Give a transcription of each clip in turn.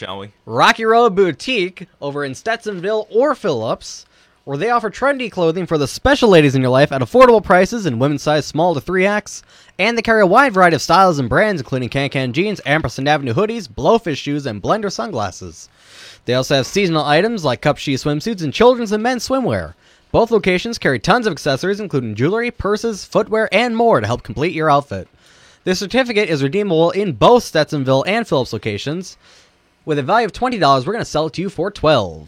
shall we? Rocky Road Boutique over in Stetsonville or Phillips, where they offer trendy clothing for the special ladies in your life at affordable prices in women's size small to 3X, and they carry a wide variety of styles and brands, including Can-Can jeans, Ampersand Avenue hoodies, Blowfish shoes, and Blender sunglasses. They also have seasonal items like Cup She swimsuits and children's and men's swimwear. Both locations carry tons of accessories, including jewelry, purses, footwear, and more to help complete your outfit. This certificate is redeemable in both Stetsonville and Phillips locations. With a value of $20, we're going to sell it to you for $12.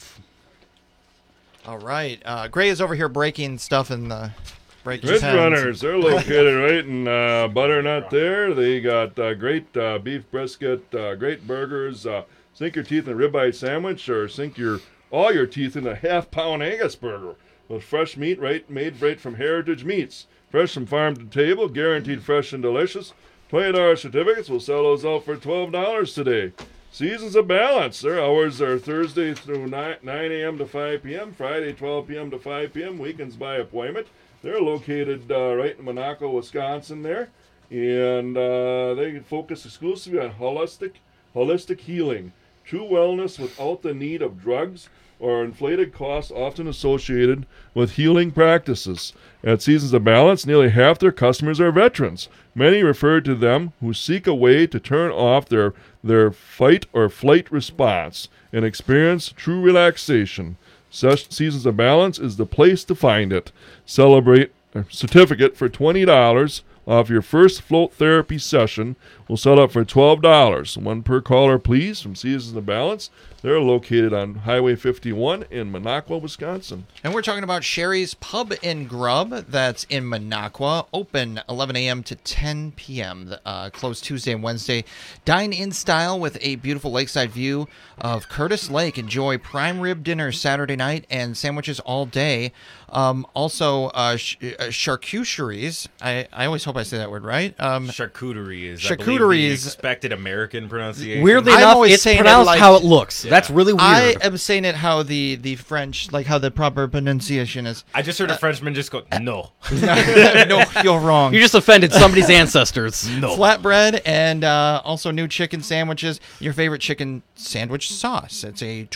All right. Gray is over here breaking stuff in the breaking Ridge pens. Runners, they're located right in Butternut there. They got great beef brisket, great burgers, sink your teeth in a ribeye sandwich, or sink all your teeth in a half-pound Angus burger with fresh meat made right from Heritage Meats. Fresh from farm to table, guaranteed fresh and delicious. $20 certificates, we'll sell those out for $12 today. Seasons of Balance, their hours are Thursday through 9 a.m. to 5 p.m., Friday 12 p.m. to 5 p.m., weekends by appointment. They're located right in Monaco, Wisconsin there, and they focus exclusively on holistic healing, true wellness without the need of drugs or inflated costs often associated with healing practices. At Seasons of Balance, nearly half their customers are veterans. Many refer to them who seek a way to turn off their fight or flight response and experience true relaxation. Such Seasons of Balance is the place to find it. Celebrate a certificate for $20 off your first float therapy session. We'll sell it for $12. One per caller, please, from Seasons of Balance. They're located on Highway 51 in Minocqua, Wisconsin. And we're talking about Sherry's Pub and Grub. That's in Minocqua. Open 11 a.m. to 10 p.m. Closed Tuesday and Wednesday. Dine in style with a beautiful lakeside view of Curtis Lake. Enjoy prime rib dinner Saturday night and sandwiches all day. Also, charcuteries. I always hope I say that word right. Charcuterie is I believe, Charcuteries. the expected American pronunciation. Weirdly I'm enough, always it's saying it pronounced like- how it looks. Yeah. That's really weird. I am saying it how the French, like how the proper pronunciation is. I just heard a Frenchman just go, no. No, you're wrong. You just offended somebody's ancestors. No. Flatbread and also new chicken sandwiches. Your favorite chicken sandwich sauce. It's a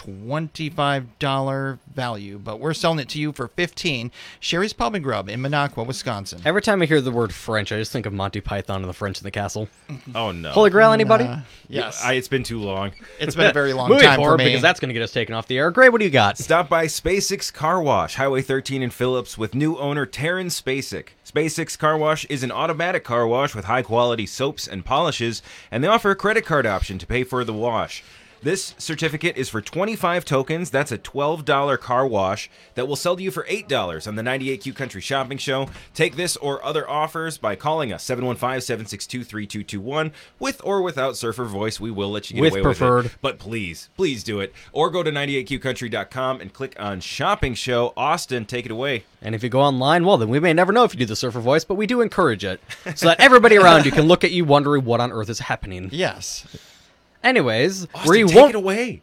$25 value, but we're selling it to you for $15. Sherry's Pub and Grub in Minocqua, Wisconsin. Every time I hear the word French, I just think of Monty Python and the French in the Castle. Oh, no. Holy Grail, anybody? Yes, It's been too long. it's been a very long Moving time for forward, me. because that's going to get us taken off the air. Gray, what do you got? Stop by SpaceX Car Wash, Highway 13 in Phillips, with new owner Taryn Spacek. SpaceX Car Wash is an automatic car wash with high-quality soaps and polishes, and they offer a credit card option to pay for the wash. This certificate is for 25 tokens. That's a $12 car wash that will sell to you for $8 on the 98Q Country Shopping Show. Take this or other offers by calling us, 715-762-3221. With or without Surfer Voice, we will let you get With away preferred. with it. But please do it. Or go to 98QCountry.com and click on Shopping Show. Austin, take it away. And if you go online, well, then we may never know if you do the surfer voice, but we do encourage it. So that everybody around you can look at you wondering what on earth is happening. Yes. Anyways, Austin, where you take won't... it away.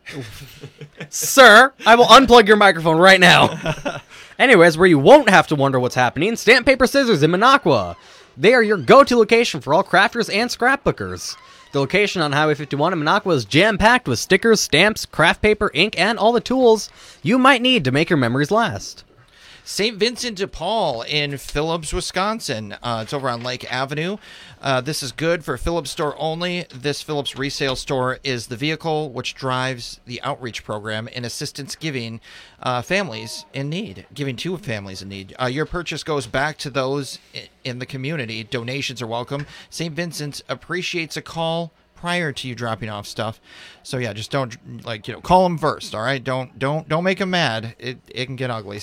Sir, I will unplug your microphone right now. Anyways, where you won't have to wonder what's happening, Stamp Paper Scissors in Minocqua. They are your go-to location for all crafters and scrapbookers. The location on Highway 51 in Minocqua is jam-packed with stickers, stamps, craft paper, ink, and all the tools you might need to make your memories last. St. Vincent de Paul in Phillips, Wisconsin. It's over on Lake Avenue. This is good for Phillips store only. This Phillips resale store is the vehicle which drives the outreach program in assistance giving families in need, giving to families in need. Your purchase goes back to those in the community. Donations are welcome. St. Vincent appreciates a call prior to you dropping off stuff. So yeah, just don't call them first, all right? Don't make them mad. It can get ugly.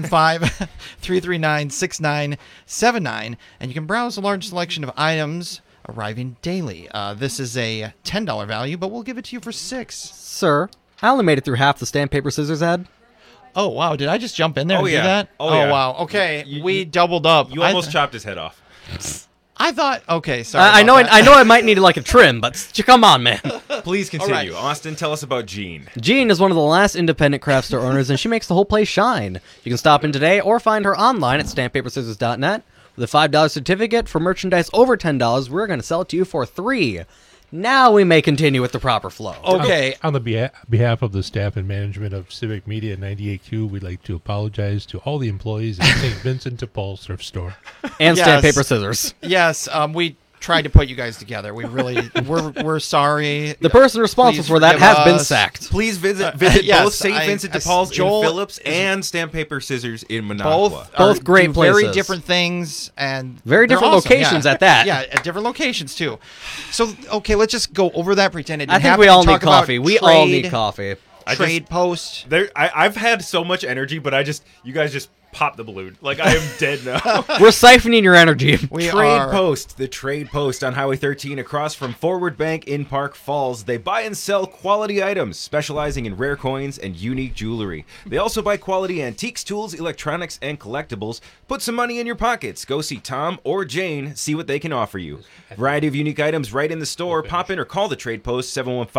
715-339-6979, and you can browse a large selection of items arriving daily. This is a $10 value, but we'll give it to you for $6. Sir, I only made it through half the Stamp Paper Scissors ad. Oh wow, did I just jump in there and yeah. do that? Oh, yeah. Wow. Okay, we doubled up. You almost chopped his head off. I thought. Okay, sorry. I know. about that. I know. I might need like a trim, but come on, man. Please continue. right. Austin, tell us about Jean. Jean is one of the last independent craft store owners, and she makes the whole place shine. You can stop in today or find her online at stamppaperscissors.net. With a $5 certificate for merchandise over $10, we're going to sell it to you for $3. Now we may continue with the proper flow. Okay. On the behalf of the staff and management of Civic Media 98Q, we'd like to apologize to all the employees at St. Vincent de Paul Thrift Store. And stamp, Yes. paper, scissors. Yes, we tried to put you guys together. We're sorry. The person responsible Please for that forgive has been us. sacked. Please visit yes, both St. Vincent de Paul's Joel in Phillips and Stamp Paper Scissors in Minocqua. Both are- great do very places. different things and Very they're different awesome, locations yeah. at that. Yeah, at different locations too. So okay, let's just go over that. Pretend it didn't I think happen we and all need talk about coffee. We all need trade- coffee. Trade post. I've had so much energy, but you guys just popped the balloon. Like, I am dead now. We're siphoning your energy. We Trade are. Post, the Trade Post on Highway 13 across from Forward Bank in Park Falls. They buy and sell quality items, specializing in rare coins and unique jewelry. They also buy quality antiques, tools, electronics, and collectibles. Put some money in your pockets. Go see Tom or Jane, see what they can offer you. Variety of unique items right in the store. Pop in or call the Trade Post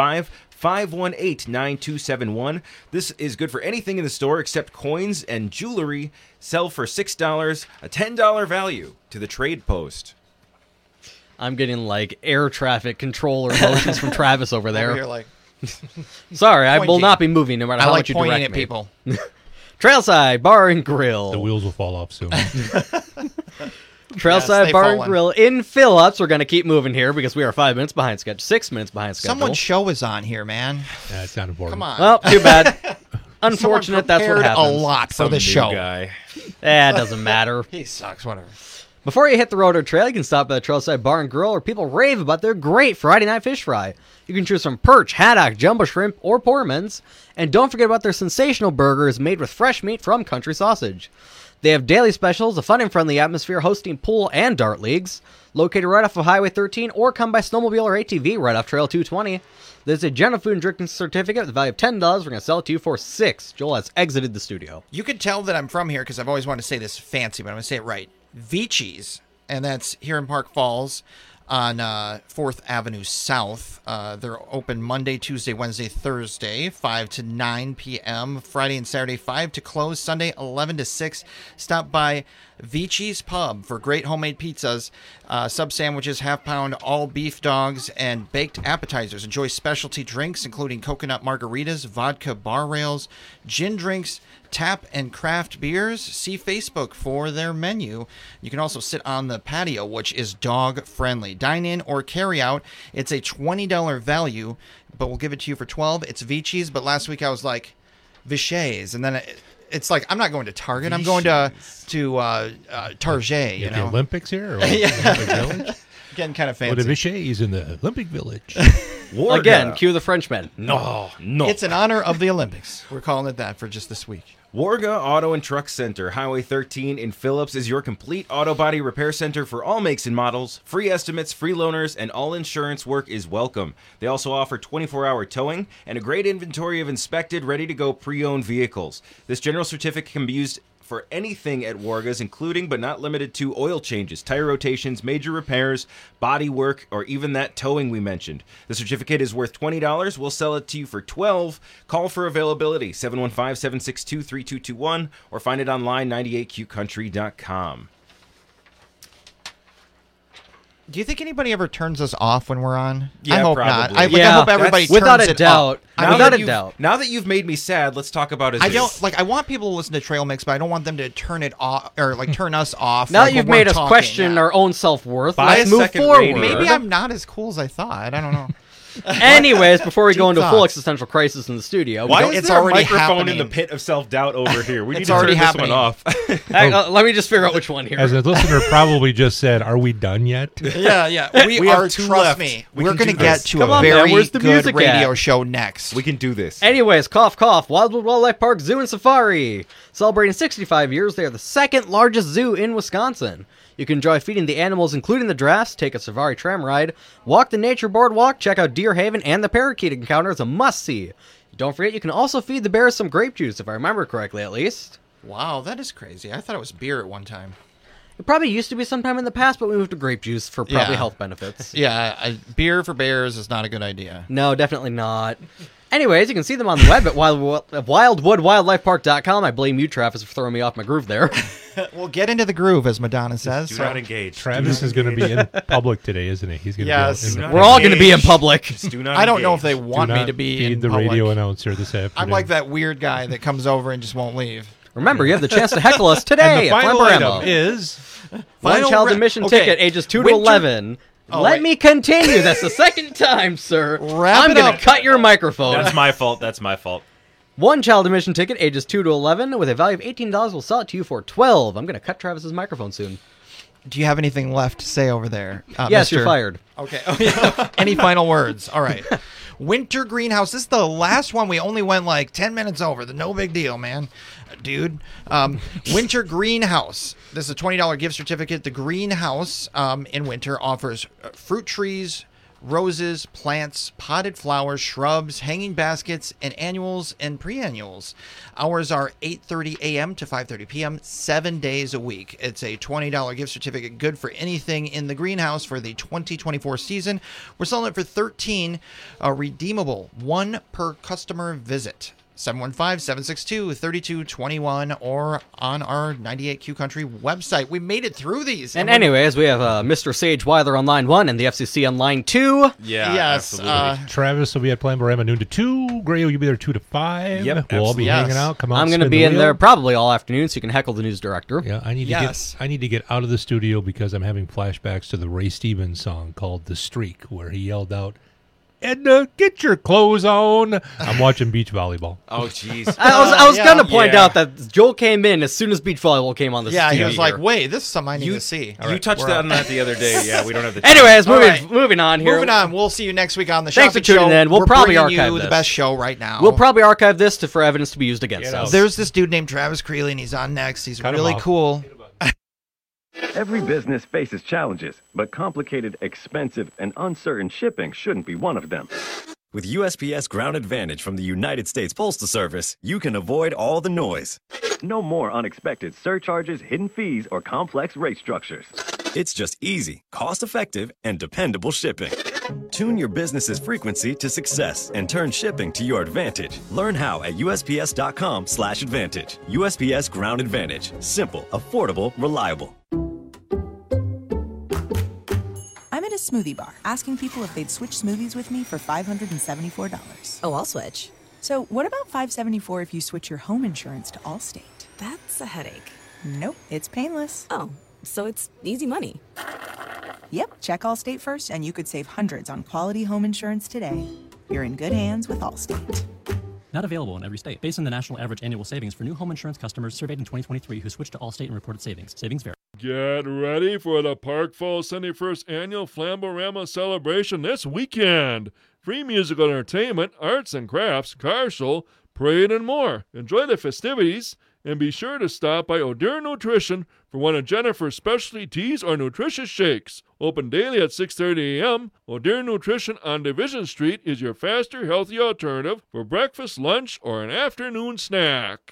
715-518-9271. This is good for anything in the store except coins and jewelry. Sell for $6, a $10 value to the Trade Post. I'm getting like air traffic controller motions from Travis over Over here, there. like, Sorry, I will pointing. not be moving no matter I how like much you pointing direct at me. people. Trailside Bar and Grill. The wheels will fall off soon. Trailside they Bar fall and in. Grill in Phillips. We're going to keep moving here because we are 5 minutes behind schedule. 6 minutes behind schedule. Someone's show is on here, man. It's not important. Come on. Well, too bad. Someone Unfortunate, that's what prepared happens. a lot for Some the new show. guy. It doesn't matter. He sucks. Whatever. Before you hit the road or trail, you can stop by the Trailside Bar and Grill where people rave about their great Friday night fish fry. You can choose from perch, haddock, jumbo shrimp, or Poorman's. And don't forget about their sensational burgers made with fresh meat from Country Sausage. They have daily specials, a fun and friendly atmosphere, hosting pool and dart leagues. Located right off of Highway 13, or come by snowmobile or ATV right off Trail 220. There's a general food and drinking certificate with a value of $10. We're going to sell it to you for $6. Joel has exited the studio. You can tell that I'm from here because I've always wanted to say this fancy, but I'm going to say it right. Vichi's, and that's here in Park Falls on 4th Avenue South. They're open Monday, Tuesday, Wednesday, Thursday, 5 to 9 p.m. Friday and Saturday, 5 to close. Sunday, 11 to 6. Stop by Vichi's Pub for great homemade pizzas, sub sandwiches, half-pound all beef dogs, and baked appetizers. Enjoy specialty drinks, including coconut margaritas, vodka bar rails, gin drinks, tap and craft beers. See Facebook for their menu. You can also sit on the patio, which is dog friendly. Dine in or carry out. It's a $20 value, but we'll give it to you for $12. It's Vichi's, but last week I was like Vichy's, and then it's like I'm not going to Target. I'm going to Target. You At the know, Olympics here? Or Olympic Village? getting kind of Well, the fancy. Vichy's in the Olympic Village. Warga. Again, cue the Frenchman. No, no. It's in honor of the Olympics. We're calling it that for just this week. Warga Auto and Truck Center, Highway 13 in Phillips, is your complete auto body repair center for all makes and models. Free estimates, free loaners, and all insurance work is welcome. They also offer 24-hour towing and a great inventory of inspected, ready-to-go pre-owned vehicles. This general certificate can be used for anything at Warga's, including but not limited to oil changes, tire rotations, major repairs, body work, or even that towing we mentioned. The certificate is worth $20. We'll sell it to you for $12. Call for availability, 715-762-3221, or find it online, 98qcountry.com. Do you think anybody ever turns us off when we're on? Yeah, I hope probably. not. I Yeah, hope everybody that's- without turns a it doubt. up. Now Without that a you've- doubt. Now that you've made me sad, let's talk about his I don't like. I want people to listen to Trail Mix, but I don't want them to turn it off or like turn us off. Now like, that you've when we're made us talking, question yeah. our own self-worth, Buy let's a move second forward. radio. Maybe I'm not as cool as I thought. I don't know. Anyways, before we go Deep into full thoughts. existential crisis in the studio, we Why don't- is it's there a already microphone in happening. the pit of self-doubt over here? We need It's to turn already this happening. one off. let me just figure out which one here. As a listener probably just said, are we done yet? Yeah. We, We have are. two Trust left. me. We We're can going to do get this. to Come a on, man. very Where's the good music radio at? show next. We can do this. Anyways, cough, cough. Wildwood Wildlife Park Zoo and Safari. Celebrating 65 years, they are the second largest zoo in Wisconsin. You can enjoy feeding the animals, including the giraffes, take a safari tram ride, walk the nature boardwalk, check out Deer Haven, and the parakeet encounter is a must-see. Don't forget, you can also feed the bears some grape juice, if I remember correctly, at least. Wow, that is crazy. I thought it was beer at one time. It probably used to be sometime in the past, but we moved to grape juice for probably Yeah. health benefits. Yeah, beer for bears is not a good idea. No, definitely not. Anyways, you can see them on the web at wildwoodwildlifepark.com. I blame you, Travis, for throwing me off my groove there. Well, get into the groove, as Madonna says. Do not engage. Travis is going to be in public today, isn't he? He's going to Yes. be in the Do We're not all going to be in engage. public. Just do not I don't know if they engage. want Do me not to be feed in the public. radio announcer this afternoon. I'm like that weird guy that comes over and just won't leave. Remember, you have the chance to heckle us And today the at final Flamborama. item is One Final child ra- admission okay. ticket, ages 2 to Winter- 11. Oh, Let wait. me continue. That's the second time, sir. Wrap I'm it going to up. cut your microphone. That's my fault. That's my fault. One child admission ticket, ages 2 to 11, with a value of $18. We'll sell it to you for $12. I'm going to cut Travis's microphone soon. Do you have anything left to say over there? Yes, Mr. you're fired. Okay. Any final words? All right. Winter Greenhouse. This is the last one. We only went like 10 minutes over. No big deal, man. Dude. Winter Greenhouse. This is a $20 gift certificate. The greenhouse in winter offers fruit trees, roses, plants, potted flowers, shrubs, hanging baskets, and annuals and pre-annuals. Hours are 8:30 a.m. to 5:30 p.m. 7 days a week. It's a $20 gift certificate, good for anything in the greenhouse for the 2024 season. We're selling it for $13, redeemable, one per customer visit. 715-762-3221 or on our 98Q Country website. We made it through these. And anyways, we have Mr. Sage Weiler on line 1 and the FCC on line 2. Yeah, Yes, absolutely. Travis will be at Flamborama noon to 2. Gray will be there 2 to 5. Yep, We'll all be absolutely. hanging out. Come on, I'm going to be in there probably all afternoon, so you can heckle the news director. Yeah, I need to Yes. get out of the studio because I'm having flashbacks to the Ray Stevens song called "The Streak," where he yelled out, "Edna, get your clothes on." I'm watching beach volleyball. Oh, jeez. I was yeah. going to point Yeah. out that Joel came in as soon as beach volleyball came on the yeah, he TV was like, here. wait, this is something I need to see. All You right, touched we're on out. that the other day. Yeah, we don't have the time. Anyways, All right. moving on here. Moving on. We'll see you next week on the Thanks for Shopping tuning Show. in. We'll We're probably bringing archive you this. the best show right now. We'll probably archive this for evidence to be used against Get us. out. There's this dude named Travis Creeley, and he's on next. He's Cut him really off. cool. Every business faces challenges, but complicated, expensive, and uncertain shipping shouldn't be one of them. With USPS Ground Advantage from the United States Postal Service, you can avoid all the noise. No more unexpected surcharges, hidden fees, or complex rate structures. It's just easy, cost-effective, and dependable shipping. Tune your business's frequency to success and turn shipping to your advantage. Learn how at USPS.com/advantage. USPS Ground Advantage. Simple, affordable, reliable. I'm at a smoothie bar asking people if they'd switch smoothies with me for $574. Oh, I'll switch. So what about $574 if you switch your home insurance to Allstate? That's a headache. Nope, it's painless. Oh, so it's easy money. Yep, check Allstate first and you could save hundreds on quality home insurance today. You're in good hands with Allstate. Not available in every state. Based on the national average annual savings for new home insurance customers surveyed in 2023 who switched to Allstate and reported savings. Savings vary. Get ready for the Park Falls 71st Annual Flamborama celebration this weekend. Free musical entertainment, arts and crafts, car show, parade, and more. Enjoy the festivities, and be sure to stop by O'Dear Nutrition for one of Jennifer's specialty teas or nutritious shakes. Open daily at 6:30 a.m., O'Dear Nutrition on Division Street is your faster, healthy alternative for breakfast, lunch, or an afternoon snack.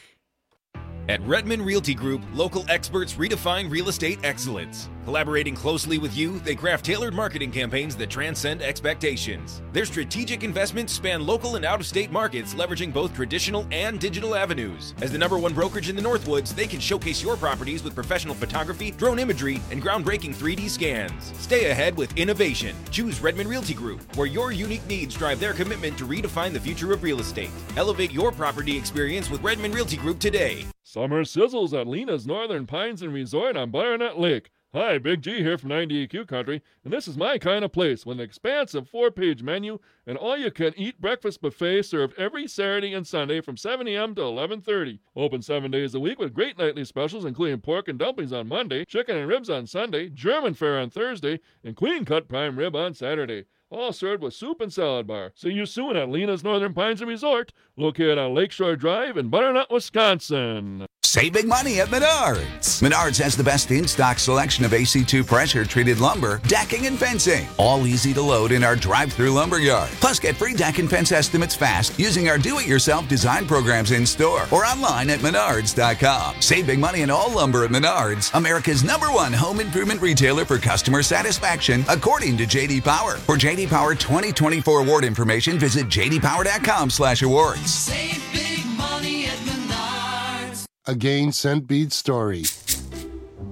At Redmond Realty Group, local experts redefine real estate excellence. Collaborating closely with you, they craft tailored marketing campaigns that transcend expectations. Their strategic investments span local and out-of-state markets, leveraging both traditional and digital avenues. As the #1 brokerage in the Northwoods, they can showcase your properties with professional photography, drone imagery, and groundbreaking 3D scans. Stay ahead with innovation. Choose Redmond Realty Group, where your unique needs drive their commitment to redefine the future of real estate. Elevate your property experience with Redmond Realty Group today. Summer sizzles at Lena's Northern Pines and Resort on Butternut Lake. Hi, Big G here from 98Q Country, and this is my kind of place with an expansive 4-page menu and all-you-can-eat breakfast buffet served every Saturday and Sunday from 7 a.m. to 11:30. Open 7 days a week with great nightly specials including pork and dumplings on Monday, chicken and ribs on Sunday, German fare on Thursday, and clean-cut prime rib on Saturday. All served with soup and salad bar. See you soon at Lena's Northern Pines and Resort, located on Lakeshore Drive in Butternut, Wisconsin. Save big money at Menards. Menards has the best in-stock selection of AC2 pressure-treated lumber, decking, and fencing. All easy to load in our drive-through lumber yard. Plus, get free deck and fence estimates fast using our do-it-yourself design programs in-store or online at menards.com. Save big money in all lumber at Menards, America's #1 home improvement retailer for customer satisfaction, according to J.D. Power. For J.D. Power 2024 award information, visit jdpower.com/awards. Save big money at Menards. A Gain Scent Bead story.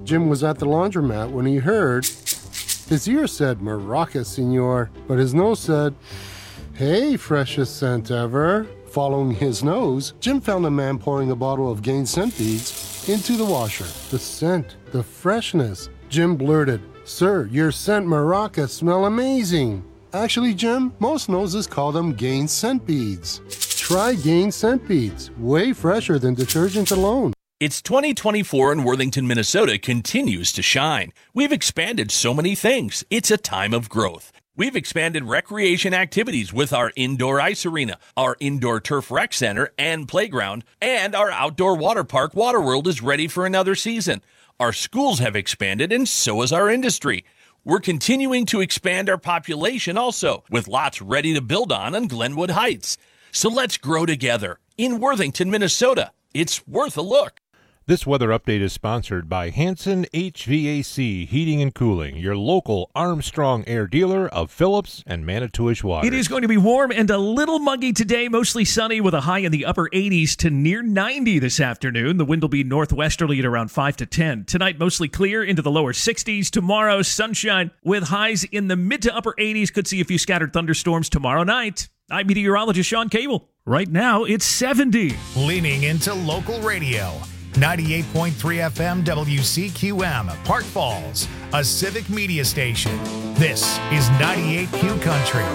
Jim was at the laundromat when he heard his ear said, "Maraca, senor," but his nose said, "Hey, freshest scent ever." Following his nose, Jim found a man pouring a bottle of Gain scent beads into the washer. The scent, the freshness. Jim blurted, "Sir, your scent Maraca smell amazing." Actually, Jim, most noses call them Gain scent beads. Try Gain scent beads, way fresher than detergent alone. It's 2024 and Worthington, Minnesota continues to shine. We've expanded so many things. It's a time of growth. We've expanded recreation activities with our indoor ice arena, our indoor turf rec center and playground, and our outdoor water park Waterworld is ready for another season. Our schools have expanded and so has our industry. We're continuing to expand our population also, with lots ready to build on Glenwood Heights. So let's grow together. In Worthington, Minnesota, it's worth a look. This weather update is sponsored by Hanson HVAC Heating and Cooling, your local Armstrong Air dealer of Phillips and Manitowish Water. It is going to be warm and a little muggy today, mostly sunny with a high in the upper 80s to near 90 this afternoon. The wind will be northwesterly at around 5 to 10. Tonight, mostly clear into the lower 60s. Tomorrow, sunshine with highs in the mid to upper 80s. Could see a few scattered thunderstorms tomorrow night. I'm meteorologist Sean Cable. Right now, it's 70. Leaning into local radio. 98.3 FM WCQM, Park Falls, a civic media station. This is 98Q Country.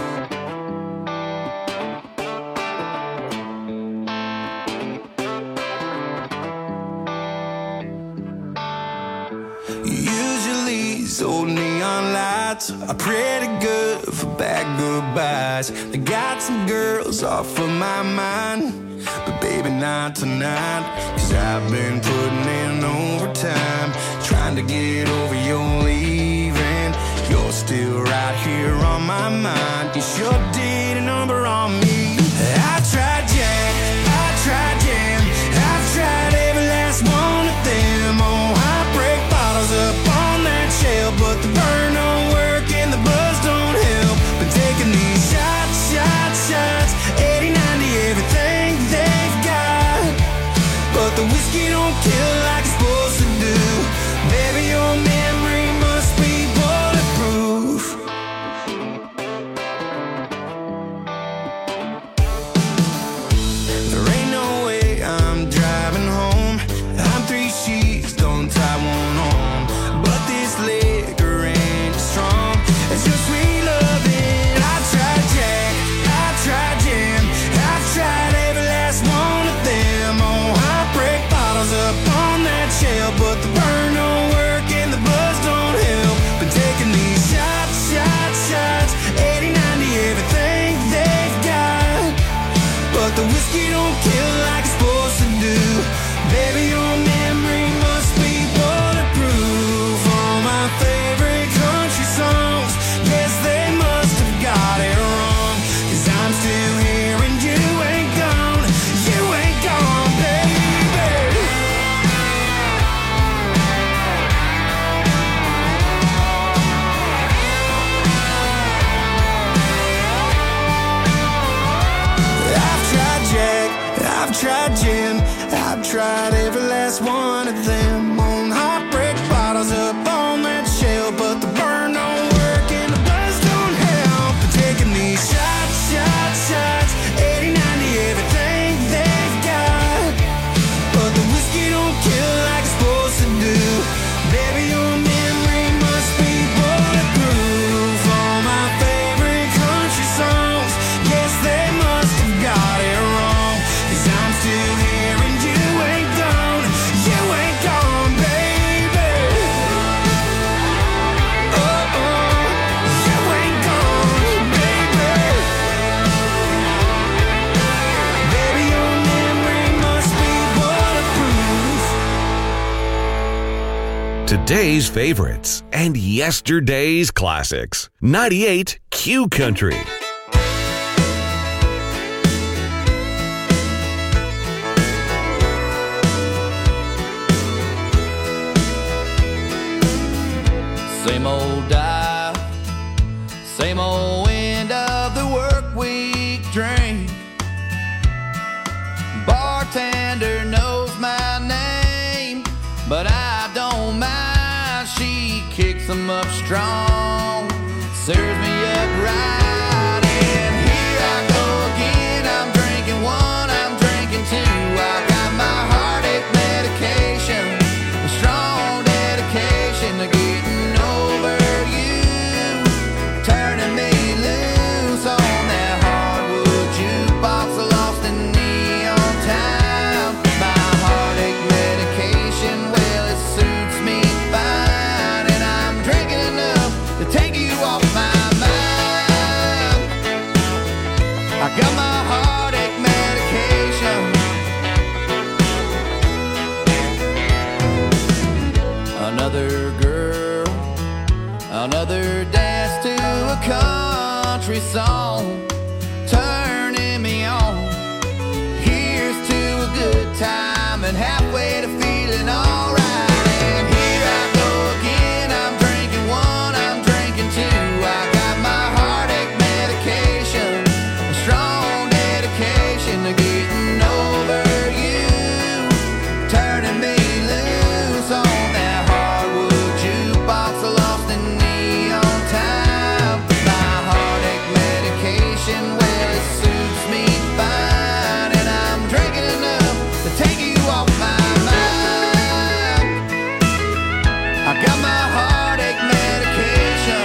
Usually, so neon lights are pretty good for bad goodbyes. I got some girls off of my mind, but baby, not tonight. 'Cause I've been putting in overtime, trying to get over your leaving. You're still right here on my mind. You sure did a number on me. I tried Jack, I tried Jam, I've tried every last one of them. Oh, I break bottles up on that shelf, but the burn don't work and the buzz don't help. Been taking these shots, shots, shots, 80, 90, everything they've got, but the whiskey don't kill like it's supposed to do. Baby, your memory must be bulletproof. There ain't no way I'm driving home. I'm 3 sheets, don't tie one on, but this liquor ain't as strong as your sweet loving. I tried Jack, I tried Jam, I've tried every last one of them. Oh, I break bottles up on that shelf, but the burn don't work and the buzz don't help. Been taking these shots, shots, shots, 80, 90, everything they've got, but the whiskey don't kill like it's supposed to do. Baby, your memory must be bulletproof. All my favorite country songs, yes, they must have got it wrong. 'Cause I'm still here and you ain't gone, baby. I've tried Jack, I've tried Jim, I've tried every last one of them. On heartbreak bottles up on that shelf, but the burn don't work and the buzz don't help. But taking these shots, shots, shots, 80, 90, everything they've got, but the whiskey don't kill like it's supposed to do. Baby, your memory must be bulletproof. All my favorite country songs, yes, they must have got it wrong. 'Cause I'm still here and you ain't gone, baby. Oh, you ain't gone, baby. Baby, your memory must be bulletproof. Today's favorites and yesterday's classics. 98 Q Country. Same old dial, same old end of the work week drink. Bartender knows my name, but I don't mind. them up strong, serves me up right. And here I go again, I'm drinking one, I'm drinking two. I got my heartache medication, a strong dedication to getting over you, turning me loose on that hardwood jukebox, lost in neon town. My heartache medication, well, it suits me fine, and I'm drinking enough to take you off my mind. I got my heartache medication. Another girl, another dance to a country song, turning me on. Here's to a good time and halfway to feeling alright. And here I go again, I'm drinking one, I'm drinking two. I got my heartache medication, a strong dedication to getting over you, turning me loose on that hardwood jukebox, lost in neon time. My heartache medication, well, it suits me fine, and I'm drinking enough to take you off my mind. I got my heartache medication.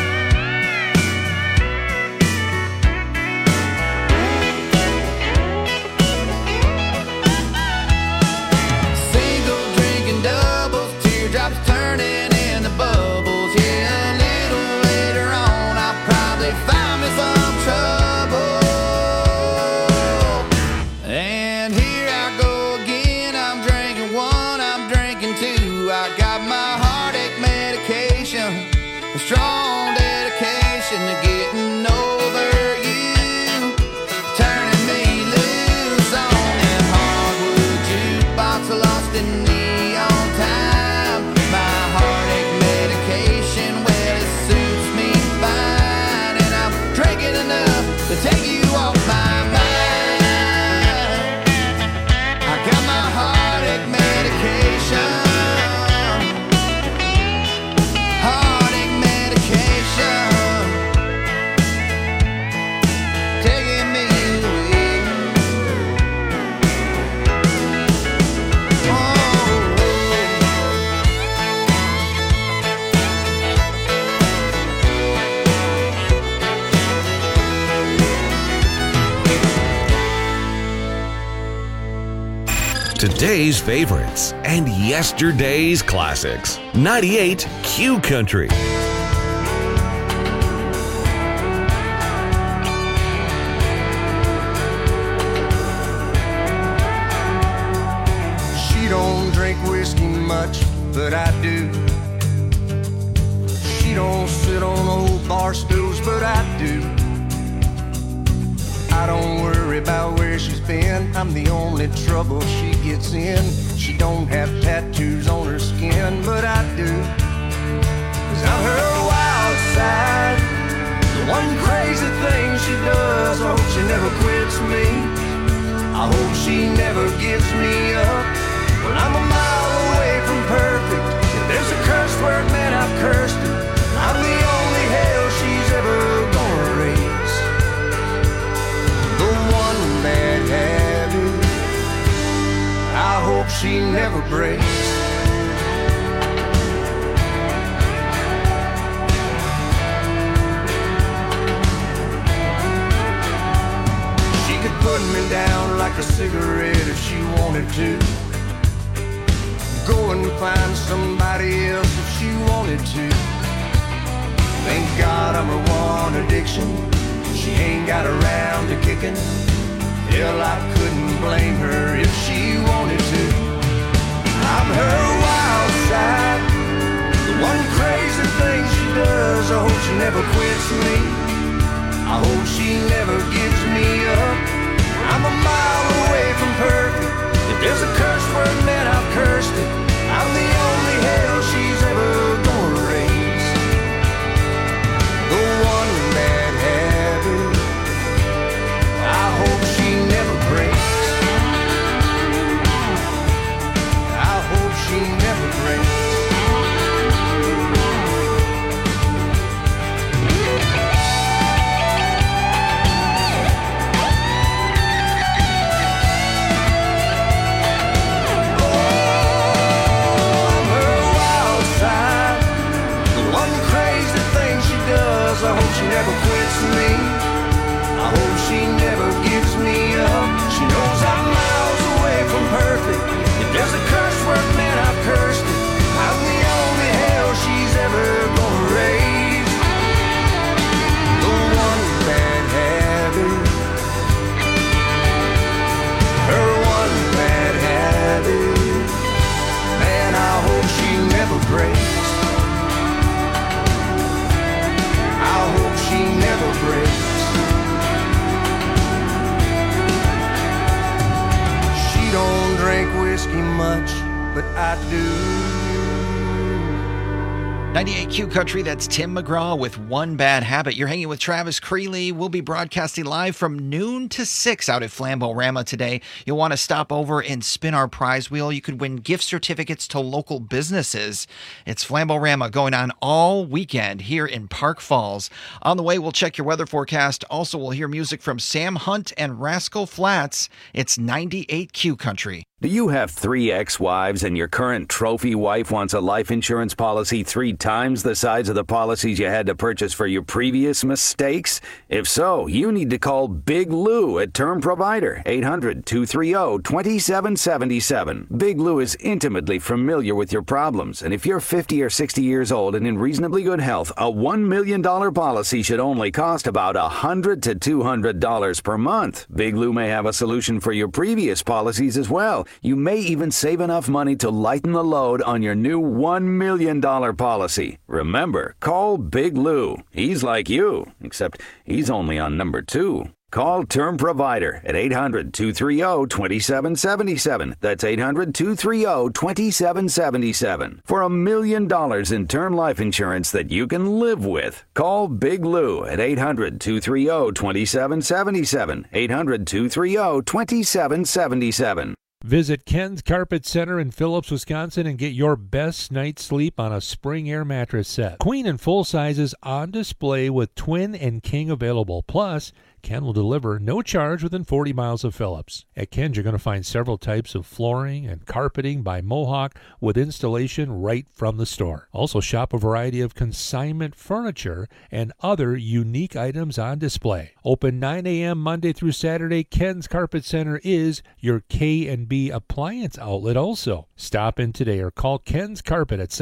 Single drinking doubles, teardrops turning into bubbles. Yeah, a little later on, I'll probably find me some trouble. And here I go again, I'm drinking one, I'm drinking two. I got my heartache medication, a strong dedication to getting over you, turning me loose on that hardwood jukebox, lost in neon time. My heartache medication, well, it suits me fine, and I'm drinking enough to take you off my mind. I got my heartache medication, heartache medication, taking me away. Today's favorites and yesterday's classics. 98 Q Country. She don't drink whiskey much, but I do. She don't sit on old bar stools, but I do. I don't worry about where she's been, I'm the only trouble she gets in. She don't have tattoos on her skin, but I do. 'Cause I'm her wild side, the one crazy thing she does. I hope she never quits me, I hope she never gives me up. Well, I'm a mile away from perfect. If there's a curse word, man, I've cursed it. I'm the only hell she's ever gonna raise. The one bad habit I hope she never breaks. She could put me down like a cigarette if she wanted to. Go and find somebody else if she wanted to. Thank God I'm her one addiction. She ain't got around to kicking. Hell, I couldn't blame her if she wanted to. I'm her wild side, the one crazy thing she does. I hope she never quits me, I hope she never gives me up. I'm a mile away from perfect. If there's a curse word, man, I've cursed it. I'm the only hell she's ever gonna raise. The one bad habit I hope she never breaks. I hope she never breaks. whiskey much, but I do. 98Q Country, that's Tim McGraw with One Bad Habit. You're hanging with Travis Creeley. We'll be broadcasting live from noon to 6 out at Flambeau-Rama today. You'll want to stop over and spin our prize wheel. You could win gift certificates to local businesses. It's Flambeau-Rama going on all weekend here in Park Falls. On the way, we'll check your weather forecast. Also, we'll hear music from Sam Hunt and Rascal Flatts. It's 98Q Country. Do you have 3 ex-wives and your current trophy wife wants a life insurance policy 3 times the size of the policies you had to purchase for your previous mistakes? If so, you need to call Big Lou at Term Provider, 800-230-2777. Big Lou is intimately familiar with your problems, and if you're 50 or 60 years old and in reasonably good health, a $1 million policy should only cost about $100 to $200 per month. Big Lou may have a solution for your previous policies as well. You may even save enough money to lighten the load on your new $1 million policy. Remember, call Big Lou. He's like you, except he's only on number 2. Call Term Provider at 800-230-2777. That's 800-230-2777. For $1 million in term life insurance that you can live with. Call Big Lou at 800-230-2777. 800-230-2777. Visit Ken's Carpet Center in Phillips, Wisconsin and get your best night's sleep on a Spring Air mattress set. Queen and full sizes on display with twin and king available. Plus, Ken will deliver no charge within 40 miles of Phillips. At Ken's, you're going to find several types of flooring and carpeting by Mohawk with installation right from the store. Also shop a variety of consignment furniture and other unique items on display. Open 9 a.m. Monday through Saturday, Ken's Carpet Center is your K&B appliance outlet also. Stop in today or call Ken's Carpet at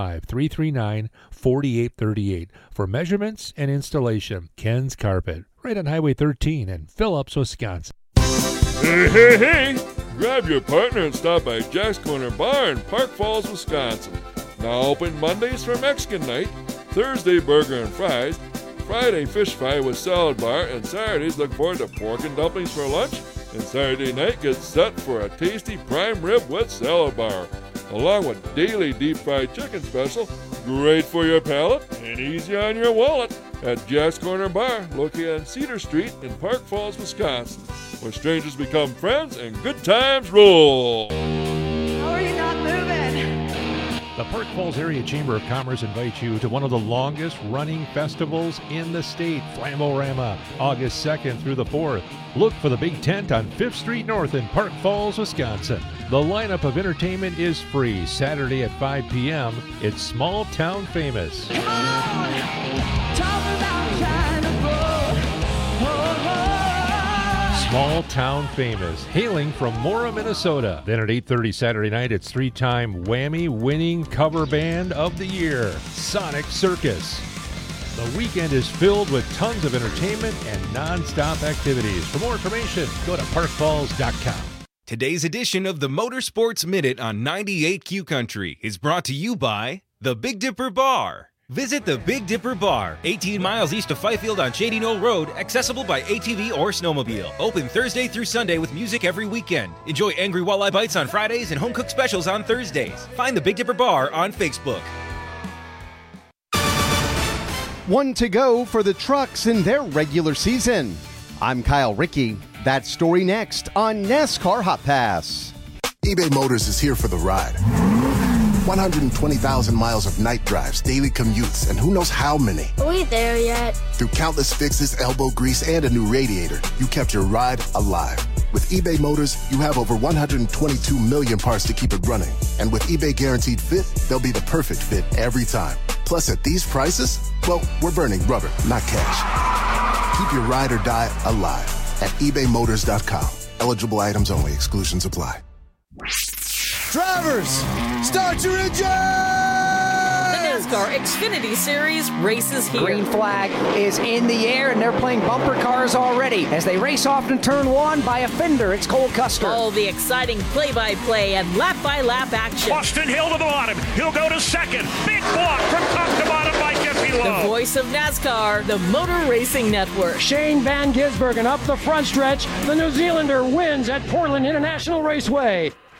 715-339-4838 for measurements and installation. Ken's Carpet, right on Highway 13 in Phillips, Wisconsin. Hey, hey, hey! Grab your partner and stop by Jack's Corner Bar in Park Falls, Wisconsin. Now open Mondays for Mexican night, Thursday burger and fries, Friday fish fry with salad bar, and Saturdays look forward to pork and dumplings for lunch, and Saturday night gets set for a tasty prime rib with salad bar, along with daily deep fried chicken special, great for your palate and easy on your wallet, at Jack's Corner Bar, located on Cedar Street in Park Falls, Wisconsin, where strangers become friends and good times roll. How are you not moving? The Park Falls Area Chamber of Commerce invites you to one of the longest running festivals in the state, Flambeau-Rama, August 2nd through the 4th. Look for the big tent on 5th Street North in Park Falls, Wisconsin. The lineup of entertainment is free. Saturday at 5 p.m., it's Small Town Famous. Come on, talk about trying to Small Town Famous, hailing from Mora, Minnesota. Then at 8:30 Saturday night, it's 3-time Whammy winning cover band of the year, Sonic Circus. The weekend is filled with tons of entertainment and non-stop activities. For more information, go to parkfalls.com. Today's edition of the Motorsports Minute on 98Q Country is brought to you by the Big Dipper Bar. Visit the Big Dipper Bar, 18 miles east of Fifield on Shady Knoll Road, accessible by ATV or snowmobile. Open Thursday through Sunday with music every weekend. Enjoy Angry Walleye Bites on Fridays and home-cooked specials on Thursdays. Find the Big Dipper Bar on Facebook. One to go for the trucks in their regular season. I'm Kyle Rickey. That story next on NASCAR Hot Pass. eBay Motors is here for the ride. 120,000 miles of night drives, daily commutes, and who knows how many. Are we there yet? Through countless fixes, elbow grease, and a new radiator, you kept your ride alive. With eBay Motors, you have over 122 million parts to keep it running. And with eBay Guaranteed Fit, they'll be the perfect fit every time. Plus, at these prices, well, we're burning rubber, not cash. Keep your ride or die alive at ebaymotors.com. Eligible items only. Exclusions apply. Drivers, start your engines! The NASCAR Xfinity Series races here. Green flag is in the air, and they're playing bumper cars already as they race off in turn one by a fender. It's Cole Custer. All the exciting play-by-play and lap-by-lap action. Austin Hill to the bottom. He'll go to second. Big block from top to bottom by Jeffy Lowe. The voice of NASCAR, the Motor Racing Network. Shane Van Gisbergen up the front stretch. The New Zealander wins at Portland International Raceway.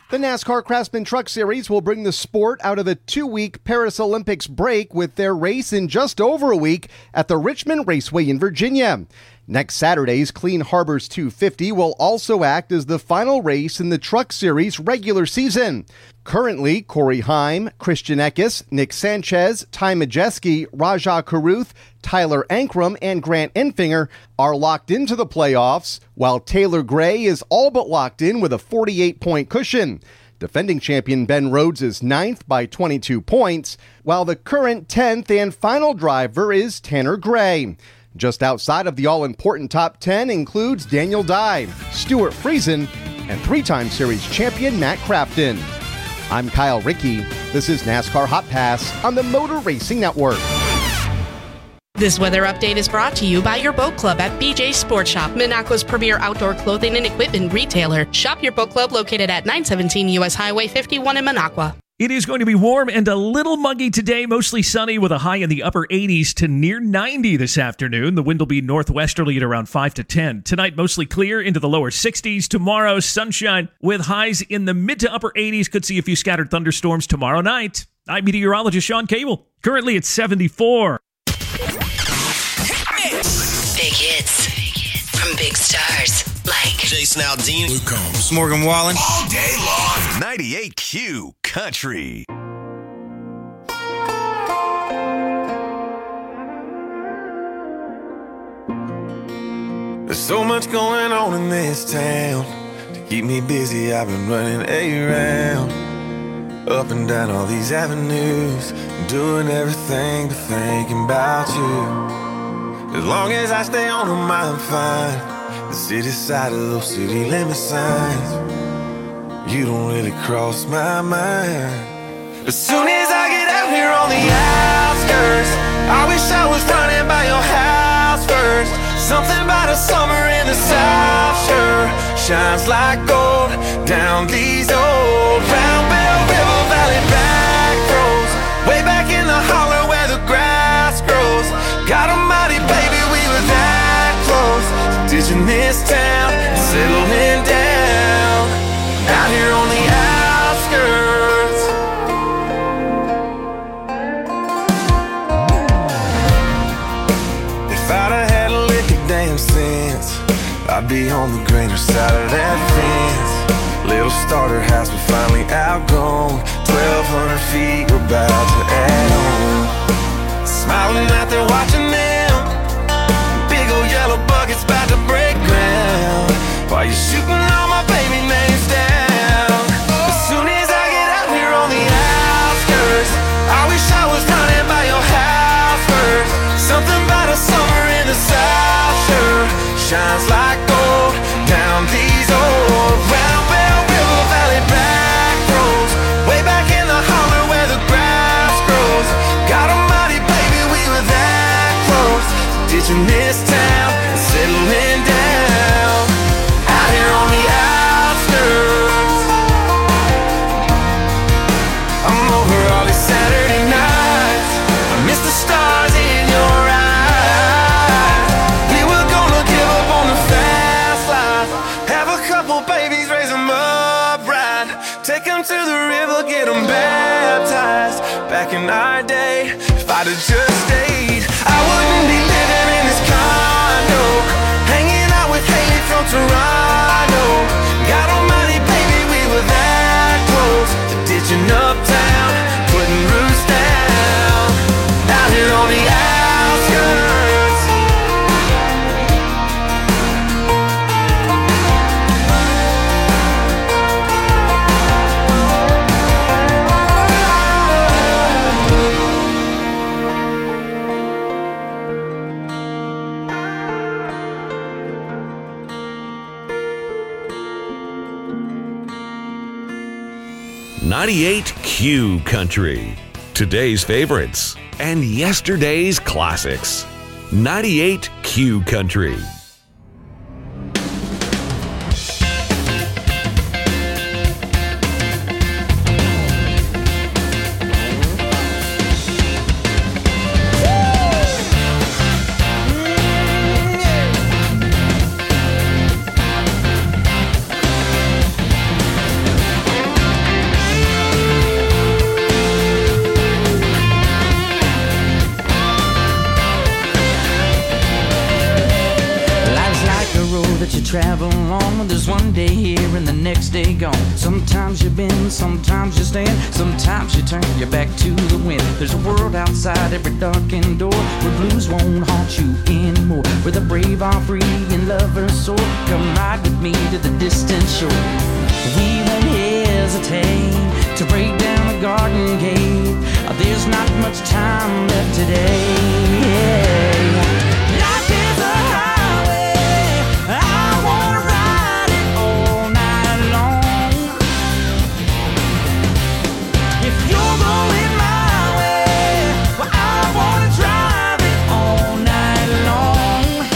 The NASCAR Craftsman Truck Series will bring the sport out of a 2-week Paris Olympics break with their race in just over a week at the Richmond Raceway in Virginia. Next Saturday's Clean Harbors 250 will also act as the final race in the Truck Series regular season. Currently, Corey Heim, Christian Eckes, Nick Sanchez, Ty Majeski, Rajah Caruth, Tyler Ankrum, and Grant Enfinger are locked into the playoffs, while Taylor Gray is all but locked in with a 48-point cushion. Defending champion Ben Rhodes is 9th by 22 points, while the current 10th and final driver is Tanner Gray. Just outside of the all-important top 10 includes Daniel Dye, Stuart Friesen, and 3-time series champion Matt Crafton. I'm Kyle Rickey. This is NASCAR Hot Pass on the Motor Racing Network. This weather update is brought to you by your boat club at BJ Sports Shop, Minocqua's premier outdoor clothing and equipment retailer. Shop your boat club located at 917 U.S. Highway 51 in Minocqua. It is going to be warm and a little muggy today, mostly sunny with a high in the upper 80s to near 90 this afternoon. The wind will be northwesterly at around 5 to 10. Tonight, mostly clear into the lower 60s. Tomorrow, sunshine with highs in the mid to upper 80s. Could see a few scattered thunderstorms tomorrow night. I'm meteorologist Sean Cable. Currently, it's 74. Big hits from big stars like Jason Aldean, Luke Combs, Morgan Wallen, all day long. 98Q Country. There's so much going on in this town. To keep me busy, I've been running around, up and down all these avenues, doing everything but thinking about you. As long as I stay on them, I'm fine. The city side of those city limit signs, you don't really cross my mind. As soon as I get out here on the outskirts, I wish I was running by your house first. Something about a summer in the South sure shines like gold down these old Round Bell River Valley back roads, way back in the holler where the grass grows. God almighty, baby, we were that close, ditching this town and settling down out here on the outskirts. If I'd have had a lick of damn sense, I'd be on the greener side of that fence. Little starter house we finally outgrown, 1,200 feet we're about to add on. Smiling out there watching them, big old yellow buckets about to break ground, while you're shooting all my baby names down. As soon as I get out here on the outskirts, I wish I was running by your house first. Something about a summer in the South sure shines like gold down these old Round Bell River Valley back roads, way back in the holler where the grass grows. God almighty, baby, we were that close, ditching this town and settling down out here on the outskirts. I'm over all these Saturday nights, I miss the stars in your eyes. We were gonna give up on the fast life, have a couple babies, raise them up right, take them to the river, get them baptized. Back in our day, if I'd have just stayed, I wouldn't be living in this condo, hanging out with Haley from Toronto. God almighty, baby, we were that close to ditching uptown, putting roots down out here on the outskirts. .98Q Country. Today's favorites and yesterday's classics. 98Q Country. one day here and the next day gone. Sometimes you bend, sometimes you stand, sometimes you turn your back to the wind. There's a world outside every darkened door where blues won't haunt you anymore, where the brave are free and lovers soar. Come ride with me to the distant shore. We won't hesitate to break down the garden gate. There's not much time left today. Life is a highway, I wanna ride it all night long. If you're going my way, well, I wanna drive it all night long.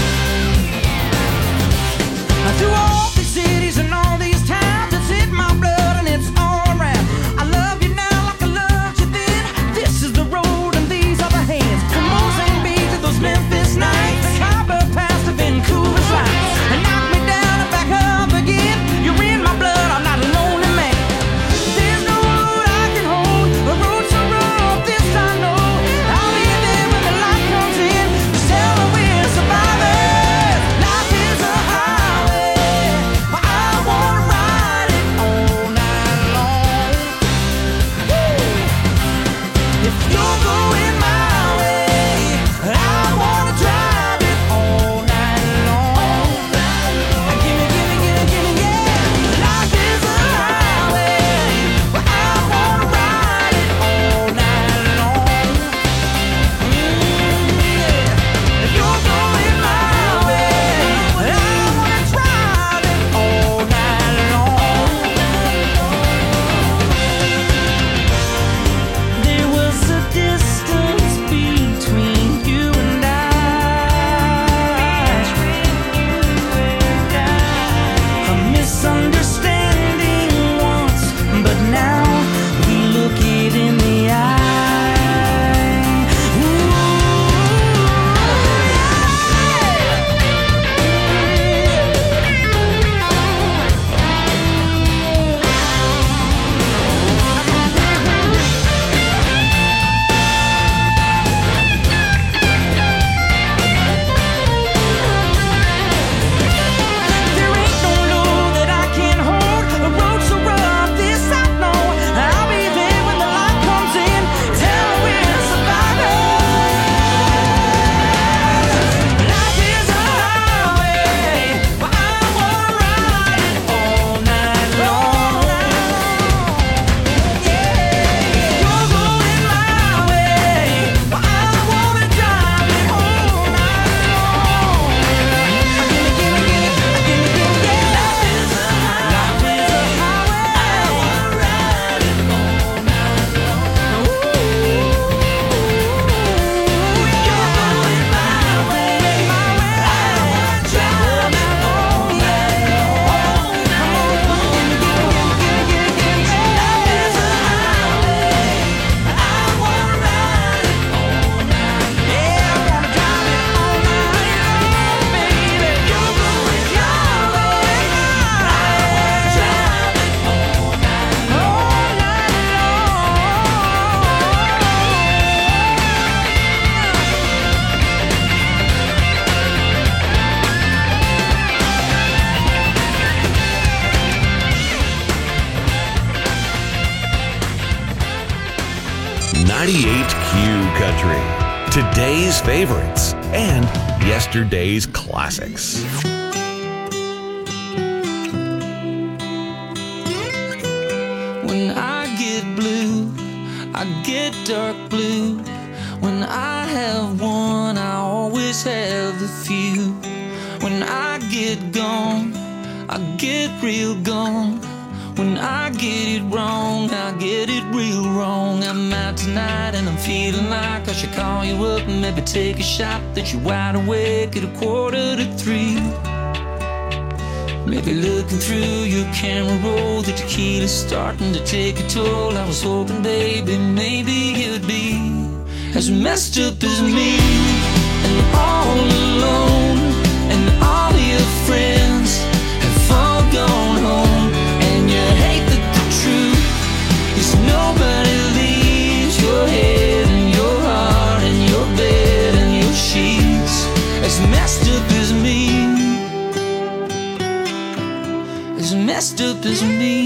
Through all these cities and all these towns, it's in my blood and it's all around. I love you now like I loved you then. This is the road and these are the hands. From Mozambique to those Memphis nights, the Copper Pass to Vancouver's lights. And knock me down and back up again. You're in my blood, I'm not a lonely man. There's no road I can hold, a road so rough, this I know. I'll be there when the light comes in. Just tell me we're survivors. Life is a highway, I wanna ride it all night long. If you're going my way, I wanna drive it all night long. Gimme, yeah. Life is a highway, I wanna ride it all night long. If you're going my way, I wanna drive it all night long. There was a distance between you and I. A misunderstanding once, but now we look it in the eye. There ain't no load that I can't hold. A road so rough, this I know. I'll be there when the light comes in. Tell me we're survivors. Life is a highway, I wanna ride it all night long. You're going my way, I wanna drive it all night long. Gimme, yeah. Life is a highway, I wanna ride it all night long. You're going my way, I wanna drive it all night long. Life is a highway, I wanna ride it all night. Yeah, I wanna drive it all night long, baby. You're going your way, I wanna drive it all night long. 98Q Country. Today's favorites and yesterday's classics. When I get blue, I get dark blue. When I have one, I always have a few. When I get gone, I get real gone. When I get it wrong, I get it real wrong. I'm out tonight and I'm feeling like I should call you up and maybe take a shot that you're wide awake at 2:45. Maybe looking through your camera roll, the tequila's starting to take a toll. I was hoping, baby, maybe you'd be as messed up as me, and all alone, and all your friends have all gone home. And you hate that the truth is nobody leaves your head and your heart and your bed and your sheets as messed up as me. me.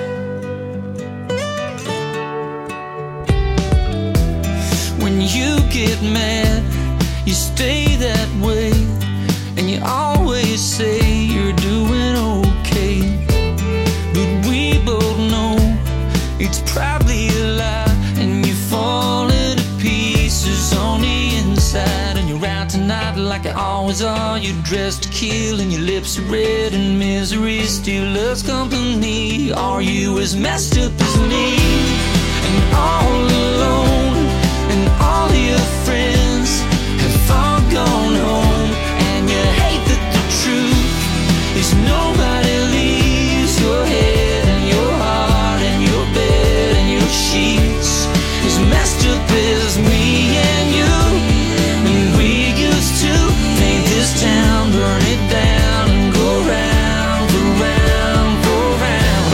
When you get mad, you stay that way, and you always say you're doing okay. But we both know it's probably a lie, and you're falling to pieces on the inside. And you're out tonight like you always are. You're dressed to kill, and your lips are red, and misery still loves company. Are you as messed up as me, and all alone, and all your friends have all gone home, and you hate that the truth is nobody leaves your head and your heart and your bed and your sheets as messed up as me and you. And we used to paint this town, burn it down, and go round for round for round.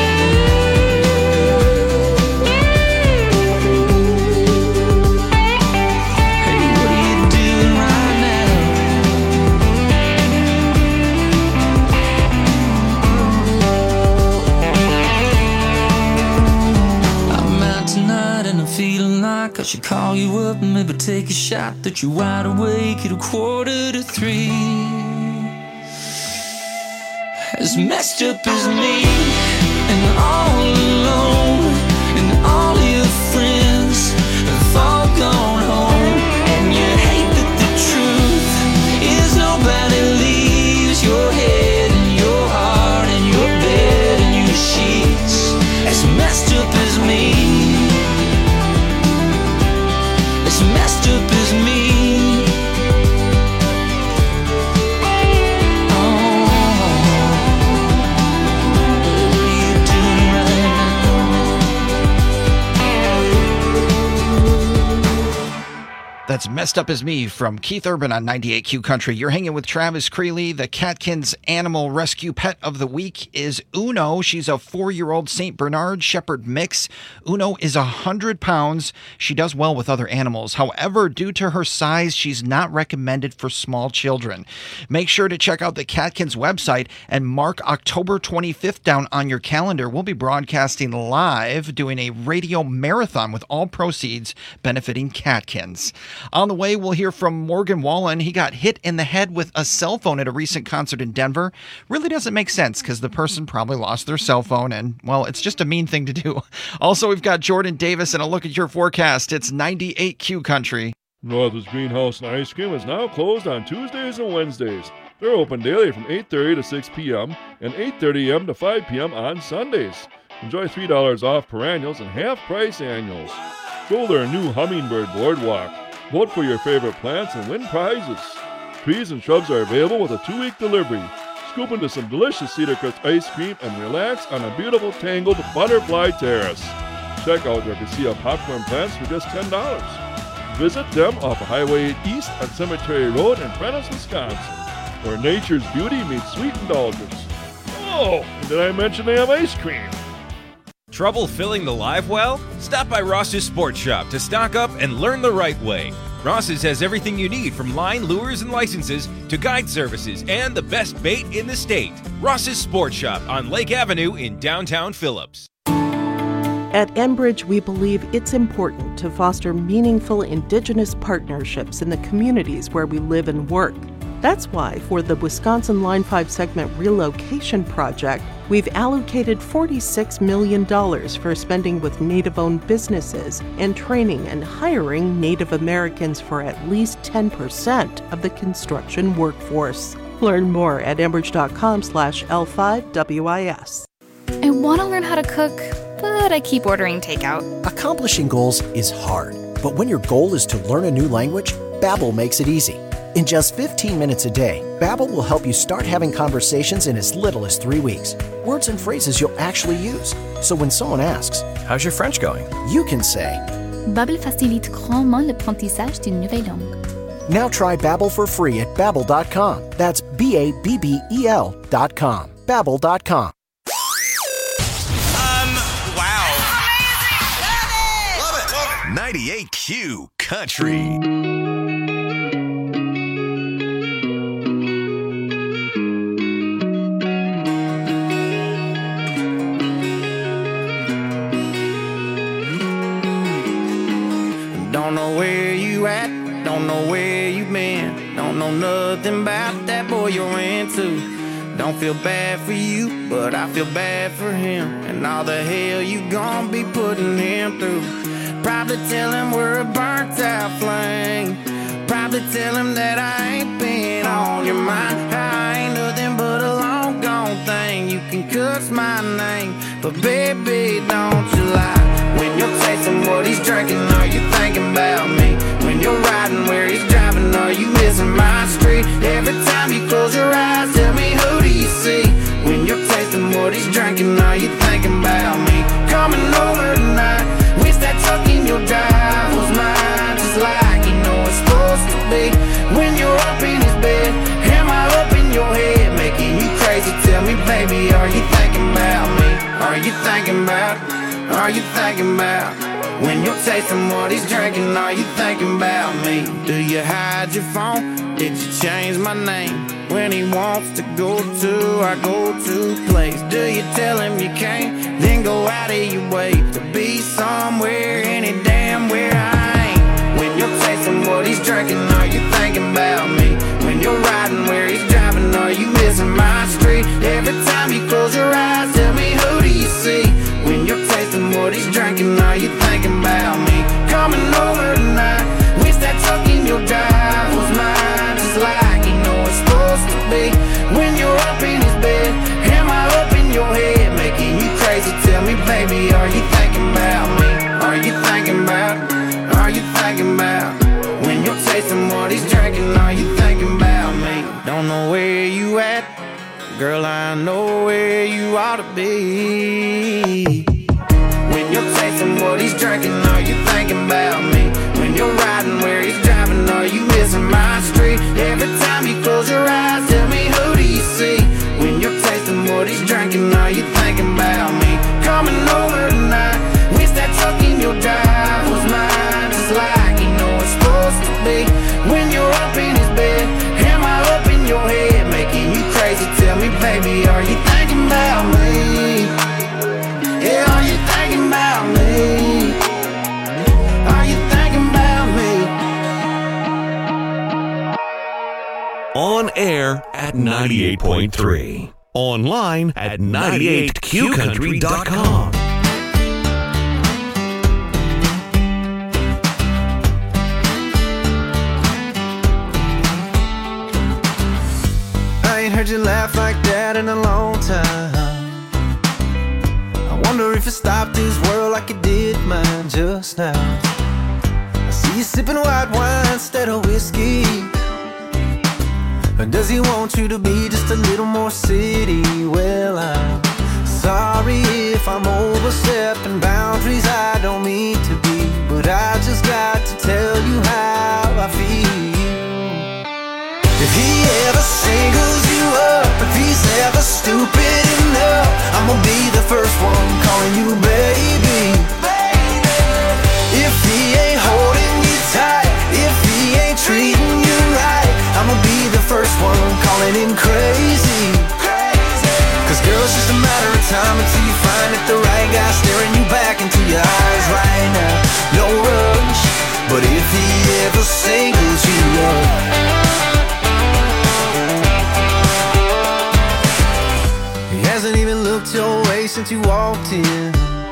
Hey, what are you doing right now? I'm out tonight and I'm feeling like I should call you up and maybe take a shot that you're wide awake at 2:45. As messed up as me, and all alone, and all your friends have all gone home, and you hate that the truth is nobody leaves your head and your heart and your bed and your sheets. As messed up as me, as messed up as me. That's Messed Up As Me from Keith Urban on 98Q Country. You're hanging with Travis Creeley. The Catkins Animal Rescue Pet of the Week is Uno. She's a 4-year-old St. Bernard Shepherd mix. Uno is 100 pounds. She does well with other animals. However, due to her size, she's not recommended for small children. Make sure to check out the Catkins website and mark October 25th down on your calendar. We'll be broadcasting live, doing a radio marathon with all proceeds benefiting Catkins. On the way, we'll hear from Morgan Wallen. He got hit in the head with a cell phone at a recent concert in Denver. Really doesn't make sense because the person probably lost their cell phone, and, well, it's just a mean thing to do. Also, we've got Jordan Davis and a look at your forecast. It's 98Q Country. Northwest Greenhouse and Ice Cream is now closed on Tuesdays and Wednesdays. They're open daily from 8:30 to 6 p.m. and 8:30 a.m. to 5 p.m. on Sundays. Enjoy $3 off perennials and half-price annuals. Go to their new Hummingbird Boardwalk. Vote for your favorite plants and win prizes. Trees and shrubs are available with a 2-week delivery. Scoop into some delicious Cedar Crest ice cream and relax on a beautiful tangled butterfly terrace. Check out their Cassia popcorn plants for just $10. Visit them off Highway 8 East on Cemetery Road in Prentice, Wisconsin, where nature's beauty meets sweet indulgence. Oh, and did I mention they have ice cream? Trouble filling the live well? Stop by Ross's Sports Shop to stock up and learn the right way. Ross's has everything you need from line, lures, and licenses to guide services and the best bait in the state. Ross's Sports Shop on Lake Avenue in downtown Phillips. At Enbridge, we believe it's important to foster meaningful Indigenous partnerships in the communities where we live and work. That's why, for the Wisconsin Line 5 segment relocation project, we've allocated $46 million for spending with Native-owned businesses and training and hiring Native Americans for at least 10% of the construction workforce. Learn more at enbridge.com/L5WIS. I want to learn how to cook, but I keep ordering takeout. Accomplishing goals is hard, but when your goal is to learn a new language, Babbel makes it easy. In just 15 minutes a day, Babbel will help you start having conversations in as little as 3 weeks. Words and phrases you'll actually use. So when someone asks, "How's your French going?" you can say, Babbel facilite grandement l'apprentissage d'une nouvelle langue. Now try Babbel for free at Babbel.com. That's Babbel.com. Babbel.com. Wow. Love it. 98Q Country. know nothing about that boy you're into. Don't feel bad for you, but I feel bad for him, and all the hell you gon' be putting him through. Probably tell him we're a burnt out flame. Probably tell him that I ain't been on your mind. I ain't nothing but a long gone thing. You can cuss my name, but baby, don't you lie. When you're tasting what he's drinking, are you thinking about me? When you're riding where he's driving, are you missing my street? Every time you close your eyes, tell me, who do you see? When you're tasting what he's drinking, are you thinking about me? Coming over tonight, wish that tuck in your drive was mine, just like you know it's supposed to be. When you're up in his bed, am I up in your head, making you crazy? Tell me, baby, are you thinking about me? Are you thinking about? Are you thinking about? When you're tasting what he's drinking, are you thinking about me? Do you hide your phone? Did you change my name? When he wants to go to our go-to place, do you tell him you can't, then go out of your way to be somewhere, any damn where I ain't? When you're tasting what he's drinking, are you thinking about me? When you're riding where he's driving, are you missing my street? Every time you close your eyes, tell me, who do you see? When you're tasting what he's drinking, are you thinking about me? Coming over tonight, wish that tuck in your drive was mine, just like you know it's supposed to be. When you're up in his bed, am I up in your head, making you crazy? Tell me, baby, are you thinking about me? Are you thinking about? Are you thinking about? When you're tasting what he's drinking, are you thinking about me? Don't know where you at, girl, I know where you ought to be. When you're tasting what he's drinking, are you thinking about me? When you're riding where he's driving, are you missing my street? Every time you close your eyes, tell me, who do you see? When you're tasting what he's drinking, are you thinking about me? Coming over tonight, wish that tuck in your drive was mine, just like you know it's supposed to be. When you're up in his bed, am I up in your head, making you crazy? Tell me, baby, are you thinking about me? Yeah, are you thinking about me? Are you thinking about me? On air at 98.3. Online at 98qcountry.com. I ain't heard you laugh like that in a long time. I wonder if you stopped this world like you did mine just now. I see you sipping white wine instead of whiskey. Or does he want you to be just a little more city? Well, I'm sorry if I'm overstepping boundaries I don't mean to be, but I just got to tell you how I feel. If he ever singles you up, if he's ever stupid enough, I'ma be the first one calling you baby. If he ain't holding you tight, if he ain't treating you right, I'ma be the first one calling him crazy. Cause girl, it's just a matter of time until you find that the right guy staring you back into your eyes right now. No rush, but if he ever singles you up, hasn't even looked your way since you walked in,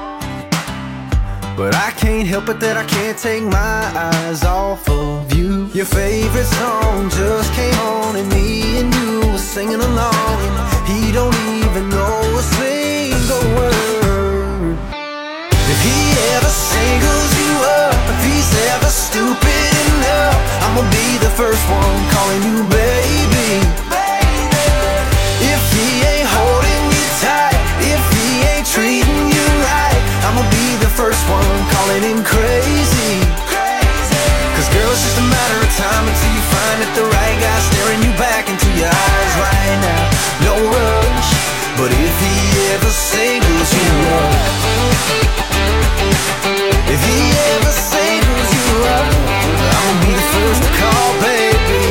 but I can't help it that I can't take my eyes off of you. Your favorite song just came on and me and you were singing along, and he don't even know a single word. If he ever singles you up, if he's ever stupid enough, I'ma be the first one calling you baby. If he ain't holding you tight, if he ain't treating you right, I'ma be the first one calling him crazy. Cause girl, it's just a matter of time until you find that the right guy staring you back into your eyes right now. No rush, but if he ever singles you up, if he ever singles you up, I'ma be the first to call, baby.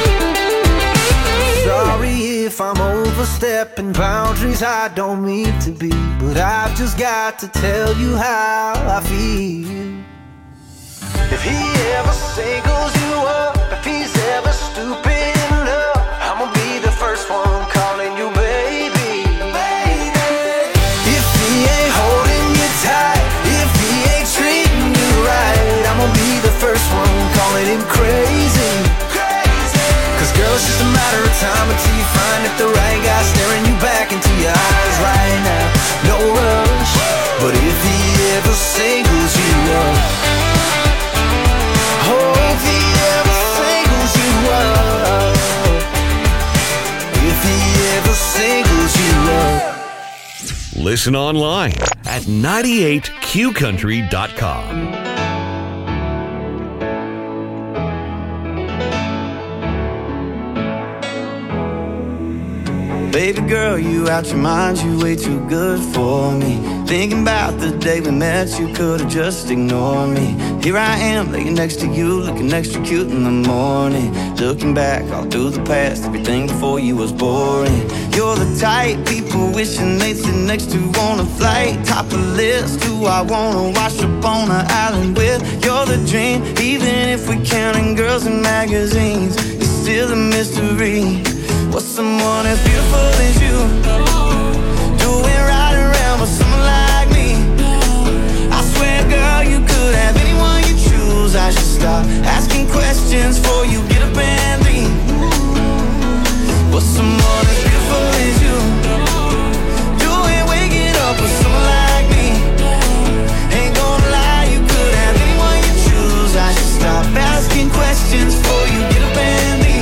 Sorry if I'm overstepping boundaries I don't mean to be, but I've just got to tell you how I feel. If he ever singles you up, if he's ever stupid love, I'ma be the first one calling you baby. If he ain't holding you tight, if he ain't treating you right, I'ma be the first one calling him crazy. Cause girl, it's just a matter of time until you find that the right guy staring you back into your eyes right now. No rush, but if he ever singles you up, oh, if he ever singles you up, if he ever singles you up. Listen online at 98qcountry.com. Baby girl, you out your mind, you way too good for me. Thinking about the day we met, you could've just ignored me. Here I am, laying next to you, looking extra cute in the morning. Looking back all through the past, everything before you was boring. You're the type people wishing they'd sit next to on a flight. Top of the list, who I wanna wash up on an island with. You're the dream, even if we're counting girls in magazines, it's still a mystery. What's someone as beautiful as you doing right around with someone like me? I swear, girl, you could have anyone you choose. I should stop asking questions before you get up and leave. What's someone as beautiful as you doing waking up with someone like me? Ain't gonna lie, you could have anyone you choose. I should stop asking questions before you get up and leave.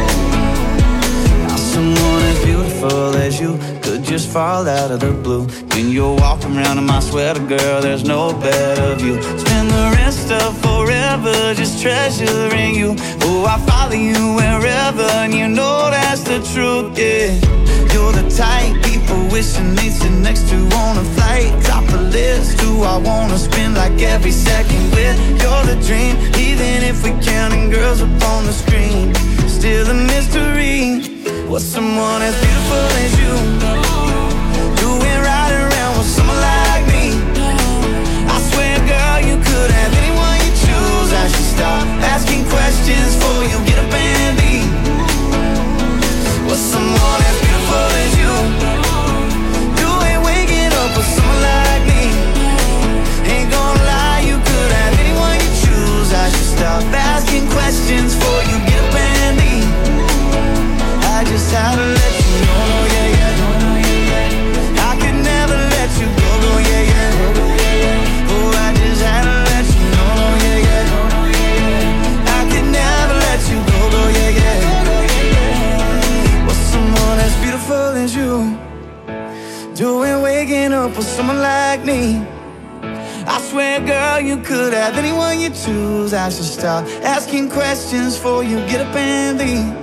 Someone as beautiful as you could just fall out of the blue. When you're walking around in my sweater, girl, there's no better view. Spend the rest of forever just treasuring you. Oh, I follow you wherever, and you know that's the truth, yeah. You're the type people wishing they'd sit next to on a flight. Top the list, who I wanna spend like every second with. You're the dream, even if we're counting girls up on the screen, still a mystery. What's someone as beautiful as you doing right around with someone like me? I swear, girl, you could have anyone you choose. I should stop asking questions before you get up and leave. What's someone as beautiful as you doing waking up with someone like me? Ain't gonna lie, you could have anyone you choose. I should stop asking questions before you get up and leave. I just had to let you know, yeah, yeah. I could never let you go, yeah, yeah. Oh, I just had to let you know, yeah, yeah. I could never let you go, yeah, yeah. What's someone as beautiful as you doing waking up with someone like me? I swear, girl, you could have anyone you choose. I should stop asking questions before you get up and leave.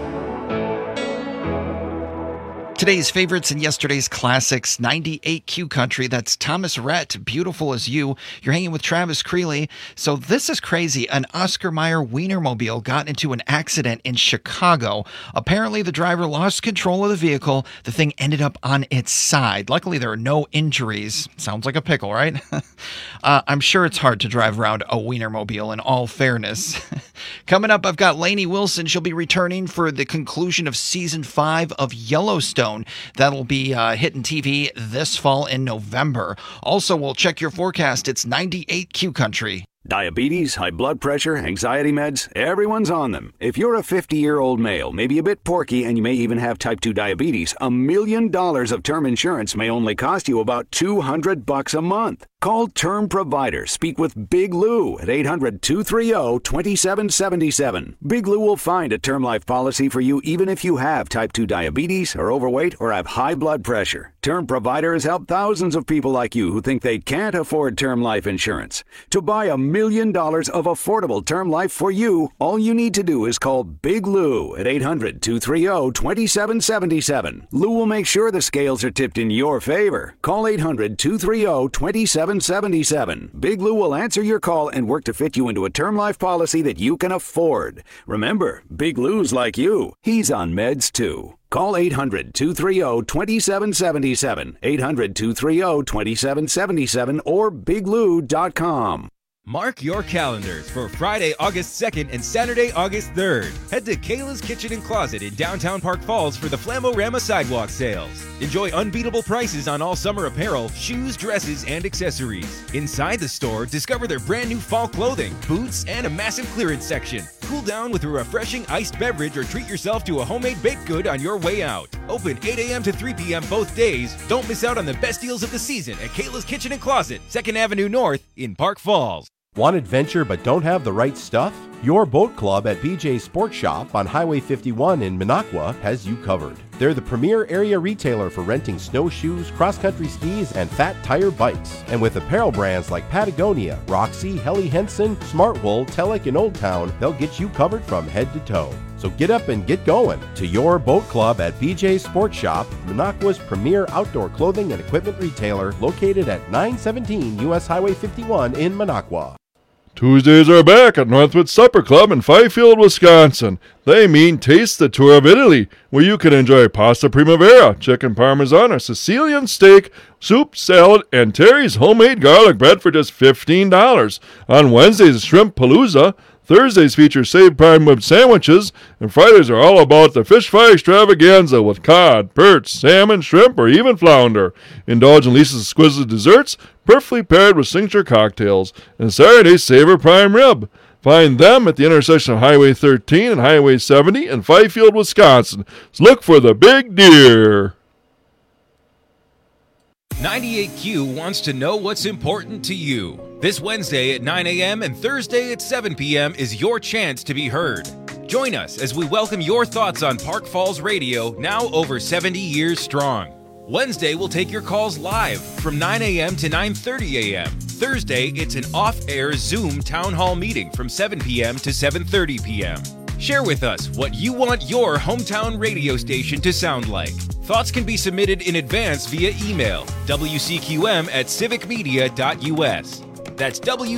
Today's favorites and yesterday's classics, 98Q Country. That's Thomas Rhett, Beautiful as You. You're hanging with Travis Creeley. So this is crazy. An Oscar Mayer Wienermobile got into an accident in Chicago. Apparently, the driver lost control of the vehicle. The thing ended up on its side. Luckily, there are no injuries. Sounds like a pickle, right? I'm sure it's hard to drive around a Wienermobile, in all fairness. Coming up, I've got Lainey Wilson. She'll be returning for the conclusion of Season 5 of Yellowstone. That'll be hitting TV this fall in November. Also, we'll check your forecast. It's 98Q Country. Diabetes, high blood pressure, anxiety meds, everyone's on them. If you're a 50-year-old male, maybe a bit porky, and you may even have type 2 diabetes, $1 million of term insurance may only cost you about $200 a month. Call Term Provider. Speak with Big Lou at 800-230-2777. Big Lou will find a term life policy for you even if you have type 2 diabetes, are overweight, or have high blood pressure. Term Provider has helped thousands of people like you who think they can't afford term life insurance. To buy $1 million of affordable term life for you, all you need to do is call Big Lou at 800-230-2777. Lou will make sure the scales are tipped in your favor. Call 800-230-2777. Big Lou will answer your call and work to fit you into a term life policy that you can afford. Remember, Big Lou's like you. He's on meds too. Call 800-230-2777, 800-230-2777, or biglou.com. Mark your calendars for Friday, August 2nd and Saturday, August 3rd. Head to Kayla's Kitchen and Closet in downtown Park Falls for the Flamorama Sidewalk Sales. Enjoy unbeatable prices on all summer apparel, shoes, dresses, and accessories. Inside the store, discover their brand new fall clothing, boots, and a massive clearance section. Cool down with a refreshing iced beverage or treat yourself to a homemade baked good on your way out. Open 8 a.m. to 3 p.m. both days. Don't miss out on the best deals of the season at Kayla's Kitchen and Closet, 2nd Avenue North in Park Falls. Want adventure but don't have the right stuff? Your boat club at BJ Sports Shop on Highway 51 in Minocqua has you covered. They're the premier area retailer for renting snowshoes, cross-country skis, and fat tire bikes. And with apparel brands like Patagonia, Roxy, Helly Hansen, Smartwool, Telek, and Old Town, they'll get you covered from head to toe. So get up and get going to your boat club at BJ Sports Shop, Minocqua's premier outdoor clothing and equipment retailer located at 917 US Highway 51 in Minocqua. Tuesdays are back at Northwood Supper Club in Fifield, Wisconsin. They mean Taste the Tour of Italy, where you can enjoy pasta primavera, chicken parmesan, or Sicilian steak, soup, salad, and Terry's homemade garlic bread for just $15. On Wednesdays, Shrimp Palooza. Thursdays feature saved prime rib sandwiches, and Fridays are all about the fish fry extravaganza with cod, perch, salmon, shrimp, or even flounder. Indulge in Lisa's exquisite desserts, perfectly paired with signature cocktails. And Saturdays, savor prime rib. Find them at the intersection of Highway 13 and Highway 70 in Fifield, Wisconsin. So look for the big deer. 98Q wants to know what's important to you. This Wednesday at 9 a.m. and Thursday at 7 p.m. is your chance to be heard. Join us as we welcome your thoughts on Park Falls Radio, now over 70 years strong. Wednesday, we'll take your calls live from 9 a.m. to 9:30 a.m. Thursday, it's an off-air Zoom town hall meeting from 7 p.m. to 7:30 p.m. Share with us what you want your hometown radio station to sound like. Thoughts can be submitted in advance via email, wcqm@civicmedia.us. That's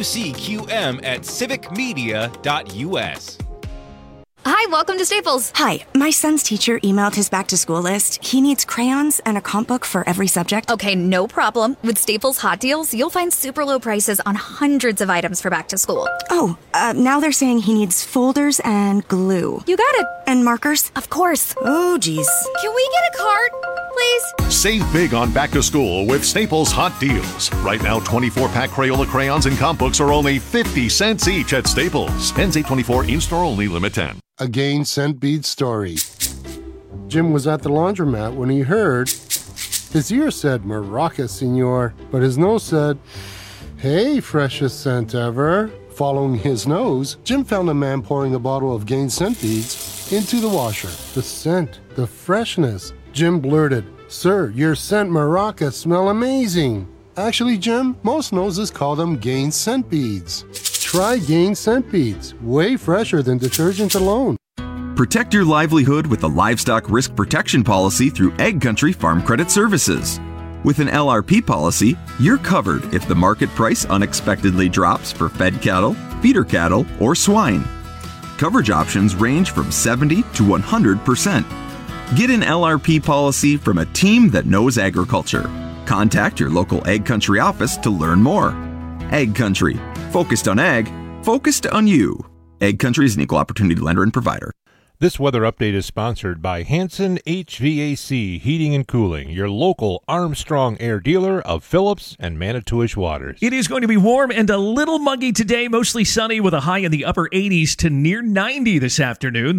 wcqm@civicmedia.us. Hi, welcome to Staples. Hi, my son's teacher emailed his back-to-school list. He needs crayons and a comp book for every subject. Okay, no problem. With Staples Hot Deals, you'll find super low prices on hundreds of items for back to school. Oh, now they're saying he needs folders and glue. You got it. And markers? Of course. Oh, geez. Can we get a cart, please? Save big on back to school with Staples Hot Deals. Right now, 24-pack Crayola crayons and comp books are only 50 cents each at Staples. Ends 8/24, in-store only, limit 10. A Gain Scent Bead story. Jim was at the laundromat when he heard his ear said Maraca, senor, but his nose said, hey, freshest scent ever. Following his nose, Jim found a man pouring a bottle of Gain Scent Beads into the washer. The scent, the freshness. Jim blurted, sir, your scent Maraca smell amazing. Actually, Jim, most noses call them Gain Scent Beads. Try Gain Scent Beads, way fresher than detergent alone. Protect your livelihood with the Livestock Risk Protection Policy through Egg Country Farm Credit Services. With an LRP policy, you're covered if the market price unexpectedly drops for fed cattle, feeder cattle, or swine. Coverage options range from 70 to 100%. Get an LRP policy from a team that knows agriculture. Contact your local Egg Country office to learn more. Egg Country. Focused on ag, focused on you. Egg Country is an equal opportunity lender and provider. This weather update is sponsored by Hanson HVAC Heating and Cooling, your local Armstrong Air dealer of Phillips and Manitowish Waters. It is going to be warm and a little muggy today, mostly sunny with a high in the upper 80s to near 90 this afternoon.